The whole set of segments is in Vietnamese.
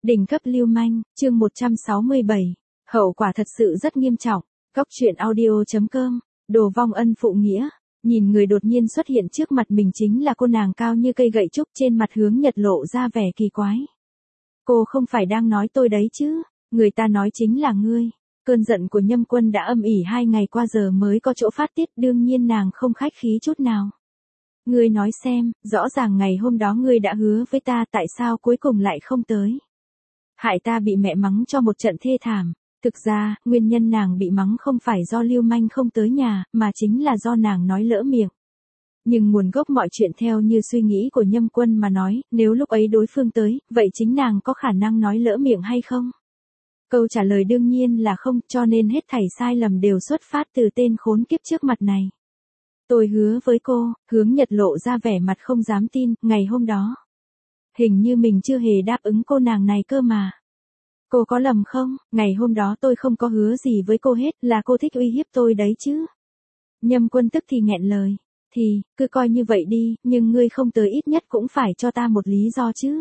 Đỉnh cấp lưu manh, chương 167. Hậu quả thật sự rất nghiêm trọng. Góc truyện audio.com. Đồ vong ân phụ nghĩa. Nhìn người đột nhiên xuất hiện trước mặt mình chính là cô nàng cao như cây gậy trúc, trên mặt Hướng Nhật lộ ra vẻ kỳ quái. Cô không phải đang nói tôi đấy chứ? Người ta nói chính là ngươi. Cơn giận của Nhâm Quân đã âm ỉ 2 ngày qua giờ mới có chỗ phát tiết, đương nhiên nàng không khách khí chút nào. Ngươi nói xem, rõ ràng ngày hôm đó ngươi đã hứa với ta, tại sao cuối cùng lại không tới? Hại ta bị mẹ mắng cho một trận thê thảm. Thực ra, nguyên nhân nàng bị mắng không phải do lưu manh không tới nhà, mà chính là do nàng nói lỡ miệng. Nhưng nguồn gốc mọi chuyện theo như suy nghĩ của Nhâm Quân mà nói, nếu lúc ấy đối phương tới, vậy chính nàng có khả năng nói lỡ miệng hay không? Câu trả lời đương nhiên là không, cho nên hết thảy sai lầm đều xuất phát từ tên khốn kiếp trước mặt này. Tôi hứa với cô, Hướng Nhật lộ ra vẻ mặt không dám tin, ngày hôm đó. Hình như mình chưa hề đáp ứng cô nàng này cơ mà. Cô có lầm không? Ngày hôm đó tôi không có hứa gì với cô hết, là cô thích uy hiếp tôi đấy chứ. Nhâm Quân tức thì nghẹn lời. Thì, cứ coi như vậy đi, nhưng ngươi không tới ít nhất cũng phải cho ta một lý do chứ.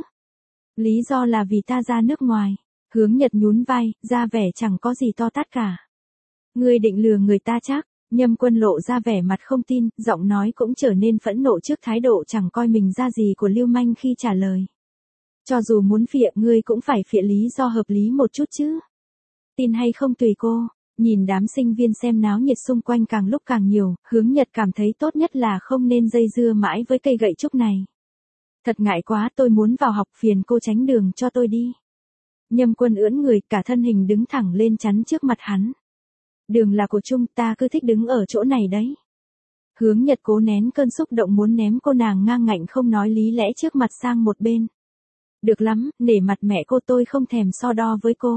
Lý do là vì ta ra nước ngoài. Hướng Nhật nhún vai, ra vẻ chẳng có gì to tát cả. Ngươi định lừa người ta chắc. Nhâm Quân lộ ra vẻ mặt không tin, giọng nói cũng trở nên phẫn nộ trước thái độ chẳng coi mình ra gì của lưu manh khi trả lời. Cho dù muốn phịa ngươi cũng phải phịa lý do hợp lý một chút chứ. Tin hay không tùy cô. Nhìn đám sinh viên xem náo nhiệt xung quanh càng lúc càng nhiều, Hướng Nhật cảm thấy tốt nhất là không nên dây dưa mãi với cây gậy trúc này. Thật ngại quá, tôi muốn vào học, phiền cô tránh đường cho tôi đi. Nhâm Quân ưỡn người, cả thân hình đứng thẳng lên chắn trước mặt hắn. Đường là của chung, ta cứ thích đứng ở chỗ này đấy. Hướng Nhật cố nén cơn xúc động muốn ném cô nàng ngang ngạnh không nói lý lẽ trước mặt sang một bên. Được lắm, nể mặt mẹ cô tôi không thèm so đo với cô.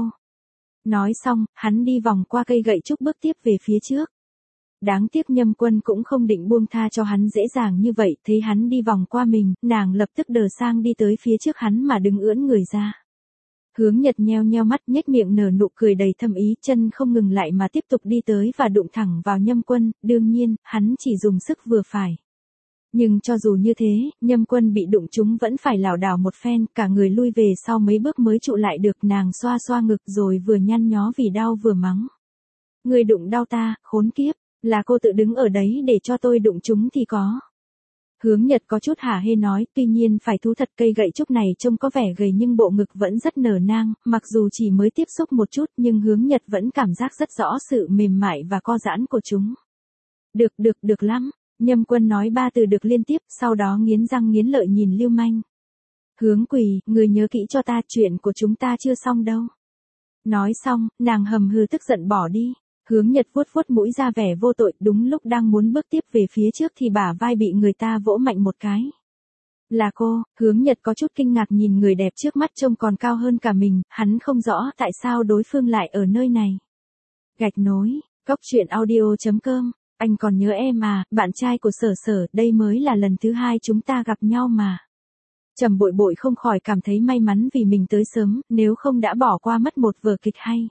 Nói xong, hắn đi vòng qua cây gậy trúc bước tiếp về phía trước. Đáng tiếc Nhâm Quân cũng không định buông tha cho hắn dễ dàng như vậy, thấy hắn đi vòng qua mình, nàng lập tức đờ sang đi tới phía trước hắn mà đứng ưỡn người ra. Hướng Nhật nheo nheo mắt, nhếch miệng nở nụ cười đầy thâm ý, chân không ngừng lại mà tiếp tục đi tới và đụng thẳng vào Nhâm Quân, đương nhiên, hắn chỉ dùng sức vừa phải. Nhưng cho dù như thế, Nhâm Quân bị đụng trúng vẫn phải lảo đảo một phen, cả người lui về sau mấy bước mới trụ lại được, nàng xoa xoa ngực rồi vừa nhăn nhó vì đau vừa mắng. Người đụng đau ta, khốn kiếp, là cô tự đứng ở đấy để cho tôi đụng trúng thì có. Hướng Nhật có chút hả hê nói, tuy nhiên phải thú thật cây gậy trúc này trông có vẻ gầy nhưng bộ ngực vẫn rất nở nang, mặc dù chỉ mới tiếp xúc một chút nhưng Hướng Nhật vẫn cảm giác rất rõ sự mềm mại và co giãn của chúng. Được lắm. Nhâm Quân nói 3 từ được liên tiếp, sau đó nghiến răng nghiến lợi nhìn lưu manh. Hướng Quỳ, người nhớ kỹ cho ta, chuyện của chúng ta chưa xong đâu. Nói xong, nàng hầm hừ tức giận bỏ đi. Hướng Nhật vuốt vuốt mũi ra vẻ vô tội, đúng lúc đang muốn bước tiếp về phía trước thì bả vai bị người ta vỗ mạnh một cái. Là cô? Hướng Nhật có chút kinh ngạc nhìn người đẹp trước mắt trông còn cao hơn cả mình, hắn không rõ tại sao đối phương lại ở nơi này. Gạch nối, góc truyện audio.com. Anh còn nhớ em à, bạn trai của Sở Sở, đây mới là lần thứ 2 chúng ta gặp nhau mà. Trầm Bội Bội không khỏi cảm thấy may mắn vì mình tới sớm, nếu không đã bỏ qua mất một vở kịch hay.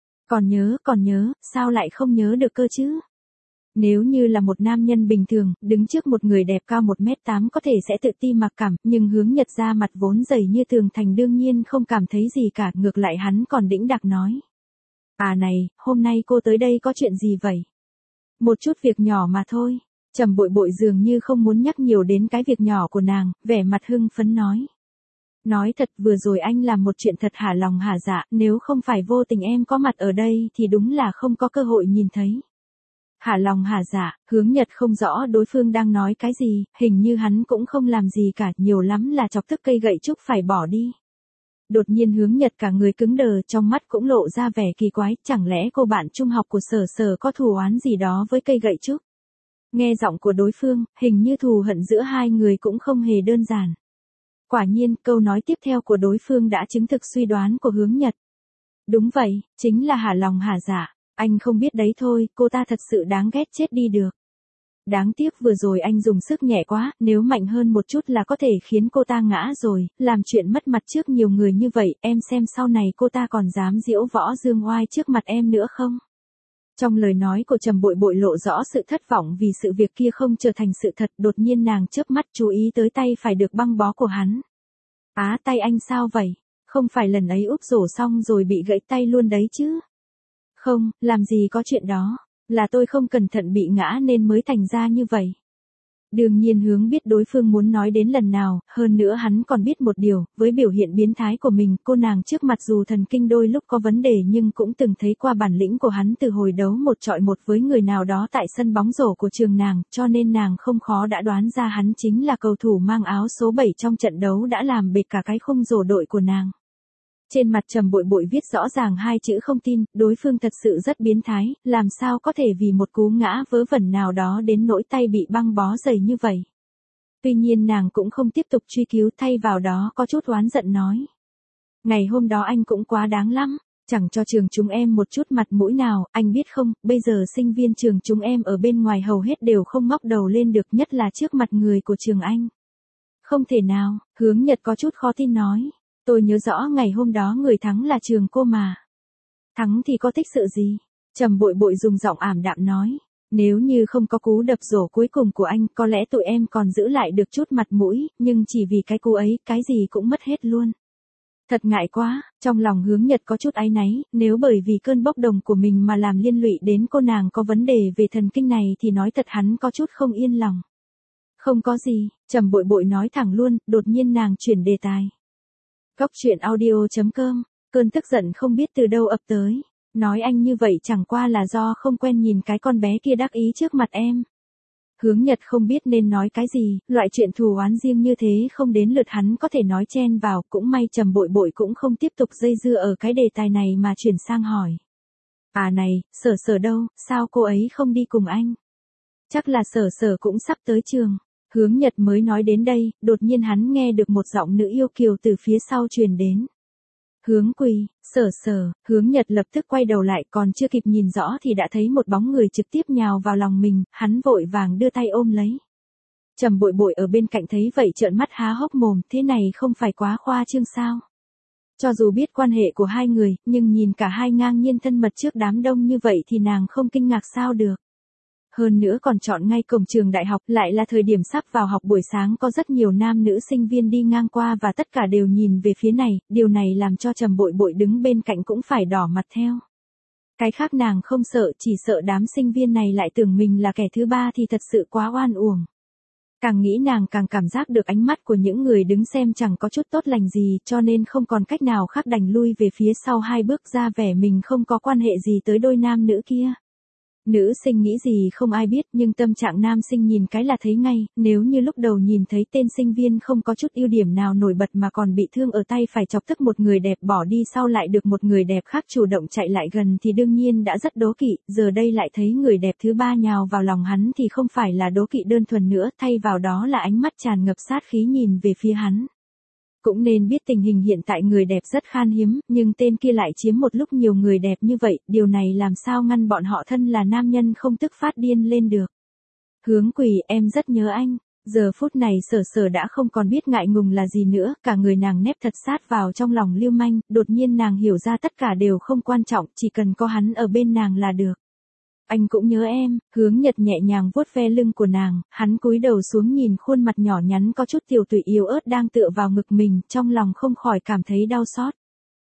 Còn nhớ, sao lại không nhớ được cơ chứ? Nếu như là một nam nhân bình thường, đứng trước một người đẹp cao 1m8 có thể sẽ tự ti mặc cảm, nhưng Hướng Nhật ra mặt vốn dày như tường thành đương nhiên không cảm thấy gì cả, ngược lại hắn còn đĩnh đạc nói. À này, hôm nay cô tới đây có chuyện gì vậy? Một chút việc nhỏ mà thôi. Trầm Bội Bội dường như không muốn nhắc nhiều đến cái việc nhỏ của nàng, vẻ mặt hưng phấn nói. Nói thật, vừa rồi anh làm một chuyện thật hả lòng hả dạ, nếu không phải vô tình em có mặt ở đây thì đúng là không có cơ hội nhìn thấy. Hả lòng hả dạ, Hướng Nhật không rõ đối phương đang nói cái gì, hình như hắn cũng không làm gì cả, nhiều lắm là chọc tức cây gậy trúc phải bỏ đi. Đột nhiên Hướng Nhật cả người cứng đờ, trong mắt cũng lộ ra vẻ kỳ quái, chẳng lẽ cô bạn trung học của Sở Sở có thù oán gì đó với cây gậy trúc? Nghe giọng của đối phương, hình như thù hận giữa hai người cũng không hề đơn giản. Quả nhiên, câu nói tiếp theo của đối phương đã chứng thực suy đoán của Hướng Nhật. Đúng vậy, chính là hả lòng hả dạ, anh không biết đấy thôi, cô ta thật sự đáng ghét chết đi được. Đáng tiếc vừa rồi anh dùng sức nhẹ quá, nếu mạnh hơn một chút là có thể khiến cô ta ngã rồi, làm chuyện mất mặt trước nhiều người như vậy, em xem sau này cô ta còn dám diễu võ dương oai trước mặt em nữa không? Trong lời nói của Trầm Bội Bội lộ rõ sự thất vọng vì sự việc kia không trở thành sự thật, đột nhiên nàng chớp mắt chú ý tới tay phải được băng bó của hắn. Á, tay anh sao vậy? Không phải lần ấy úp rổ xong rồi bị gãy tay luôn đấy chứ. Không, làm gì có chuyện đó. Là tôi không cẩn thận bị ngã nên mới thành ra như vậy. Đương nhiên Hướng biết đối phương muốn nói đến lần nào, hơn nữa hắn còn biết một điều, với biểu hiện biến thái của mình, cô nàng trước mặt dù thần kinh đôi lúc có vấn đề nhưng cũng từng thấy qua bản lĩnh của hắn từ hồi đấu một chọi một với người nào đó tại sân bóng rổ của trường nàng, cho nên nàng không khó đã đoán ra hắn chính là cầu thủ mang áo số 7 trong trận đấu đã làm bệt cả cái khung rổ đội của nàng. Trên mặt Trầm Bội Bội viết rõ ràng hai chữ không tin, đối phương thật sự rất biến thái, làm sao có thể vì một cú ngã vớ vẩn nào đó đến nỗi tay bị băng bó dày như vậy. Tuy nhiên nàng cũng không tiếp tục truy cứu, thay vào đó có chút oán giận nói. Ngày hôm đó anh cũng quá đáng lắm, chẳng cho trường chúng em một chút mặt mũi nào, anh biết không, bây giờ sinh viên trường chúng em ở bên ngoài hầu hết đều không ngóc đầu lên được, nhất là trước mặt người của trường anh. Không thể nào, Hướng Nhật có chút khó tin nói. Tôi nhớ rõ ngày hôm đó người thắng là trường cô mà. Thắng thì có tích sự gì? Trầm Bội Bội dùng giọng ảm đạm nói. Nếu như không có cú đập rổ cuối cùng của anh, có lẽ tụi em còn giữ lại được chút mặt mũi, nhưng chỉ vì cái cú ấy, cái gì cũng mất hết luôn. Thật ngại quá, trong lòng Hướng Nhật có chút áy náy, nếu bởi vì cơn bốc đồng của mình mà làm liên lụy đến cô nàng có vấn đề về thần kinh này thì nói thật hắn có chút không yên lòng. Không có gì, Trầm Bội Bội nói thẳng luôn, đột nhiên nàng chuyển đề tài. Góc truyện audio.com, cơn tức giận không biết từ đâu ập tới. Nói anh như vậy chẳng qua là do không quen nhìn cái con bé kia đắc ý trước mặt em. Hướng Nhật không biết nên nói cái gì, loại chuyện thù oán riêng như thế không đến lượt hắn có thể nói chen vào, cũng may Trầm Bội Bội cũng không tiếp tục dây dưa ở cái đề tài này mà chuyển sang hỏi. À này, Sở Sở đâu, sao cô ấy không đi cùng anh? Chắc là Sở Sở cũng sắp tới trường. Hướng Nhật mới nói đến đây, đột nhiên hắn nghe được một giọng nữ yêu kiều từ phía sau truyền đến. Hướng Quỳ, Sở Sở, Hướng Nhật lập tức quay đầu lại, còn chưa kịp nhìn rõ thì đã thấy một bóng người trực tiếp nhào vào lòng mình, hắn vội vàng đưa tay ôm lấy. Trầm Bội Bội ở bên cạnh thấy vậy trợn mắt há hốc mồm, thế này không phải quá khoa trương sao? Cho dù biết quan hệ của hai người, nhưng nhìn cả hai ngang nhiên thân mật trước đám đông như vậy thì nàng không kinh ngạc sao được. Hơn nữa còn chọn ngay cổng trường đại học, lại là thời điểm sắp vào học buổi sáng, có rất nhiều nam nữ sinh viên đi ngang qua và tất cả đều nhìn về phía này, điều này làm cho Trầm Bội Bội đứng bên cạnh cũng phải đỏ mặt theo. Cái khác nàng không sợ, chỉ sợ đám sinh viên này lại tưởng mình là kẻ thứ ba thì thật sự quá oan uổng. Càng nghĩ nàng càng cảm giác được ánh mắt của những người đứng xem chẳng có chút tốt lành gì, cho nên không còn cách nào khác đành lui về phía sau hai bước, ra vẻ mình không có quan hệ gì tới đôi nam nữ kia. Nữ sinh nghĩ gì không ai biết, nhưng tâm trạng nam sinh nhìn cái là thấy ngay, nếu như lúc đầu nhìn thấy tên sinh viên không có chút ưu điểm nào nổi bật mà còn bị thương ở tay phải chọc tức một người đẹp bỏ đi, sau lại được một người đẹp khác chủ động chạy lại gần thì đương nhiên đã rất đố kỵ, giờ đây lại thấy người đẹp thứ ba nhào vào lòng hắn thì không phải là đố kỵ đơn thuần nữa, thay vào đó là ánh mắt tràn ngập sát khí nhìn về phía hắn. Cũng nên biết tình hình hiện tại người đẹp rất khan hiếm, nhưng tên kia lại chiếm một lúc nhiều người đẹp như vậy, điều này làm sao ngăn bọn họ thân là nam nhân không tức phát điên lên được. Hướng Quỳ, em rất nhớ anh. Giờ phút này Sở Sở đã không còn biết ngại ngùng là gì nữa, cả người nàng nép thật sát vào trong lòng lưu manh, đột nhiên nàng hiểu ra tất cả đều không quan trọng, chỉ cần có hắn ở bên nàng là được. Anh cũng nhớ em. Hướng Nhật nhẹ nhàng vuốt ve lưng của nàng, hắn cúi đầu xuống nhìn khuôn mặt nhỏ nhắn có chút tiểu tụy yếu ớt đang tựa vào ngực mình, trong lòng không khỏi cảm thấy đau xót.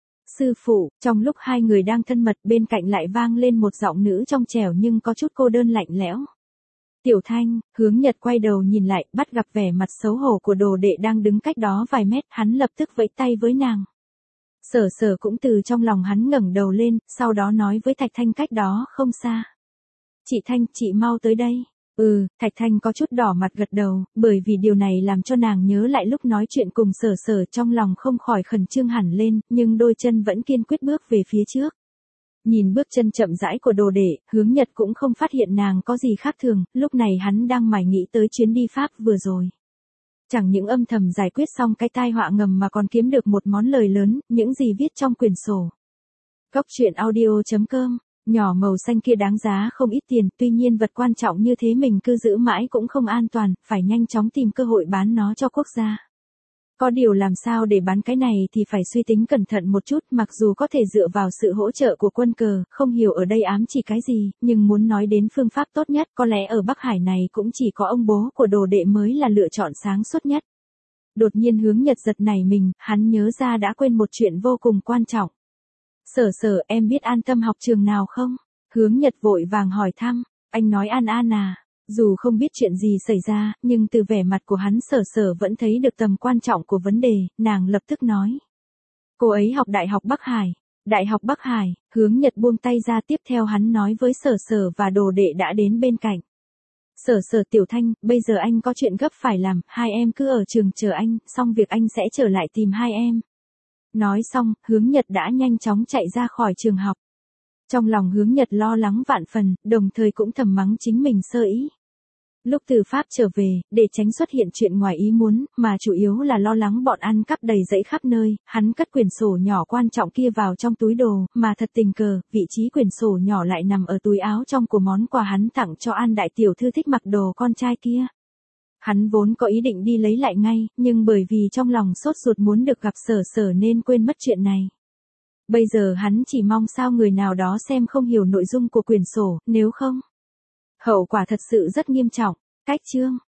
Sư phụ, trong lúc hai người đang thân mật bên cạnh lại vang lên một giọng nữ trong trẻo nhưng có chút cô đơn lạnh lẽo. Tiểu Thanh. Hướng Nhật quay đầu nhìn lại, bắt gặp vẻ mặt xấu hổ của đồ đệ đang đứng cách đó vài mét, hắn lập tức vẫy tay với nàng. Sở Sở cũng từ trong lòng hắn ngẩng đầu lên, sau đó nói với Thạch Thanh cách đó không xa. Chị Thanh, chị mau tới đây. Thạch Thanh có chút đỏ mặt gật đầu, bởi vì điều này làm cho nàng nhớ lại lúc nói chuyện cùng Sở Sở, trong lòng không khỏi khẩn trương hẳn lên, nhưng đôi chân vẫn kiên quyết bước về phía trước. Nhìn bước chân chậm rãi của đồ đệ, Hướng Nhật cũng không phát hiện nàng có gì khác thường, lúc này hắn đang mải nghĩ tới chuyến đi Pháp vừa rồi. Chẳng những âm thầm giải quyết xong cái tai họa ngầm mà còn kiếm được một món lời lớn, những gì viết trong quyển sổ. Góc truyện audio.com. Nhỏ màu xanh kia đáng giá không ít tiền, tuy nhiên vật quan trọng như thế mình cứ giữ mãi cũng không an toàn, phải nhanh chóng tìm cơ hội bán nó cho quốc gia. Có điều làm sao để bán cái này thì phải suy tính cẩn thận một chút, mặc dù có thể dựa vào sự hỗ trợ của quân cờ, không hiểu ở đây ám chỉ cái gì, nhưng muốn nói đến phương pháp tốt nhất, có lẽ ở Bắc Hải này cũng chỉ có ông bố của đồ đệ mới là lựa chọn sáng suốt nhất. Đột nhiên Hướng Nhật giật nảy mình, hắn nhớ ra đã quên một chuyện vô cùng quan trọng. Sở Sở, em biết An Tâm học trường nào không? Hướng Nhật vội vàng hỏi thăm, anh nói An An à? Dù không biết chuyện gì xảy ra, nhưng từ vẻ mặt của hắn Sở Sở vẫn thấy được tầm quan trọng của vấn đề, nàng lập tức nói. Cô ấy học Đại học Bắc Hải. Đại học Bắc Hải, Hướng Nhật buông tay ra, tiếp theo hắn nói với Sở Sở và đồ đệ đã đến bên cạnh. Sở Sở, Tiểu Thanh, bây giờ anh có chuyện gấp phải làm, hai em cứ ở trường chờ anh, xong việc anh sẽ trở lại tìm hai em. Nói xong, Hướng Nhật đã nhanh chóng chạy ra khỏi trường học. Trong lòng Hướng Nhật lo lắng vạn phần, đồng thời cũng thầm mắng chính mình sơ ý. Lúc từ Pháp trở về, để tránh xuất hiện chuyện ngoài ý muốn, mà chủ yếu là lo lắng bọn ăn cắp đầy rẫy khắp nơi, hắn cất quyển sổ nhỏ quan trọng kia vào trong túi đồ, mà thật tình cờ, vị trí quyển sổ nhỏ lại nằm ở túi áo trong của món quà hắn tặng cho An đại tiểu thư thích mặc đồ con trai kia. Hắn vốn có ý định đi lấy lại ngay, nhưng bởi vì trong lòng sốt ruột muốn được gặp Sở Sở nên quên mất chuyện này. Bây giờ hắn chỉ mong sao người nào đó xem không hiểu nội dung của quyển sổ, nếu không, hậu quả thật sự rất nghiêm trọng. Cách chương